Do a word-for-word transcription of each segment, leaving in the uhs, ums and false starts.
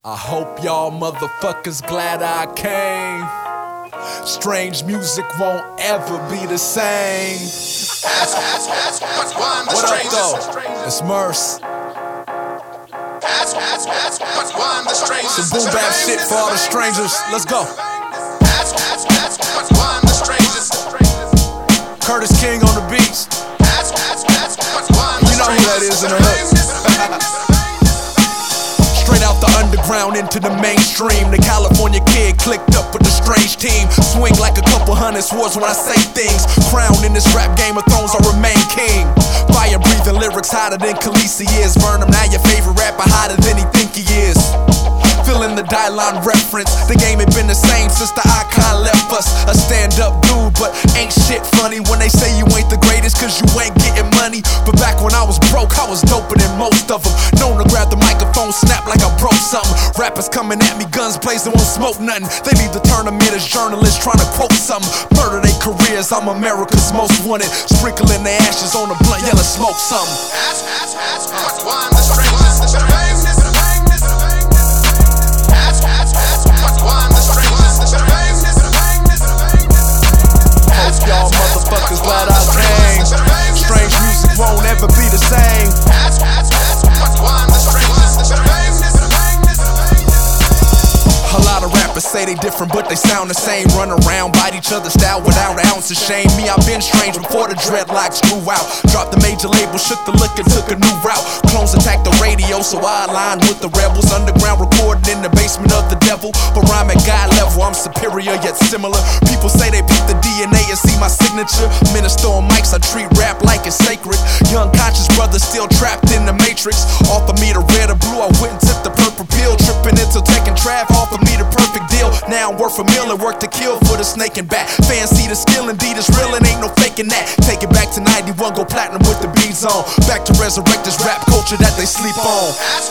I hope y'all motherfuckers glad I came. Strange music won't ever be the same. What up though? It's Merce. Some boom bap shit for all the strangers. Let's go. Curtis King on the beats. You know who that is in the hood. Straight out the underground into the mainstream. The California kid clicked up with the strange team. Swing like a couple hundred swords when I say things. Crowned in this rap Game of Thrones, I remain king. Fire breathing lyrics hotter than Khaleesi is. Burn him now, your favorite rapper hotter than he think he is. Feeling the Dylon reference. The game ain't been the same since the icon left us. A stand-up dude, but ain't shit funny when they say you ain't the greatest cause you ain't getting money. But back when I was broke, I was doper than most of them. Known to grab the microphone, snap like I broke something. Rappers coming at me, guns blazing, won't smoke nothing. They need to turn them in as journalists trying to quote something. Murder their careers, I'm America's most wanted. Sprinkling their ashes on the blunt, yelling smoke something. Y'all motherfuckers glad I came. Strange music won't ever be the same. A lot of rappers say they different but they sound the same. Run around, bite each other's style without an ounce of shame. Me, I've been strange before the dreadlocks grew out. Dropped the major label, shook the look and took a new route. Clones attacked the radio so I aligned with the rebels. Underground recording in the basement of the devil. But rhyme at God level, I'm superior yet similar. People say they peep the D N A and see my signature. Minister on mics, I treat rap like it's sacred. Young conscious brothers still trapped in the matrix. Offer me the red or blue, I went and took the purple pill. Tripping into taking Trav, offer me the perfect deal. Now I'm worth a meal and work to kill for the snake and bat. Fans see the skill, indeed it's real and ain't no faking that. Take it back to ninety-one, go platinum with the beats on. Back to resurrect this rap culture that they sleep on.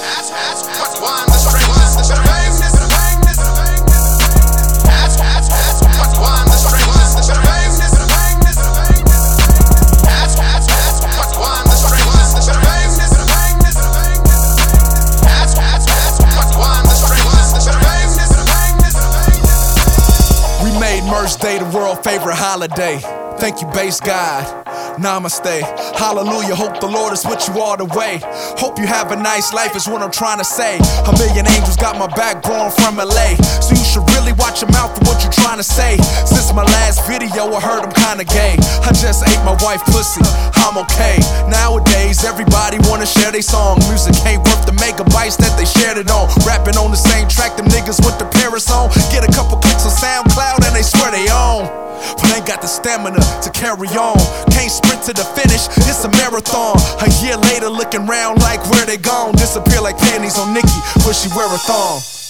Merce Day, the world favorite holiday. Thank you, bass God. Namaste. Hallelujah. Hope the Lord is with you all the way. Hope you have a nice life is what I'm trying to say. A million angels got my back born from L A. So you should really watch your mouth for what you're trying to say. Since my last video, I heard I'm kinda gay. I just ate my wife pussy. I'm okay. Nowadays, everybody wanna share their song. Music ain't worth the megabytes that they shared it on. Rapping on the same track, them niggas went to Paris on. Get a couple clicks on SoundCloud and they swear they own. But ain't got the stamina to carry on. Can't sprint to the finish, it's a marathon. A year later looking round like where they gone. Disappear like panties on Nicki, where she wear a thong.